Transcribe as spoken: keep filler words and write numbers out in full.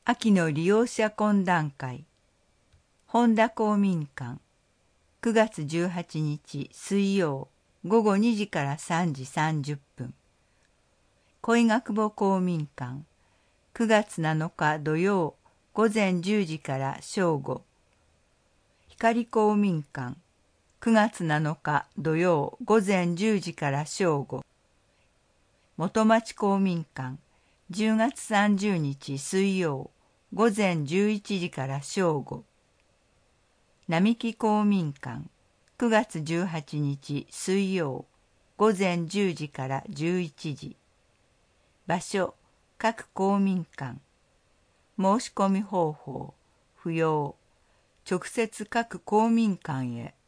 秋の利用者懇談会本田公民館くがつじゅうはちにち水曜ごごにじからさんじさんじゅっぷん恋ヶ久保公民館くがつなのか土曜ごぜんじゅうじから正午光公民館くがつなのか土曜ごぜんじゅうじから正午元町公民館じゅうがつさんじゅうにち水曜ごぜんじゅういちじから正午並木公民館くがつじゅうはちにち水曜ごぜんじゅうじからじゅういちじ場所各公民館申し込み方法不要直接各公民館へ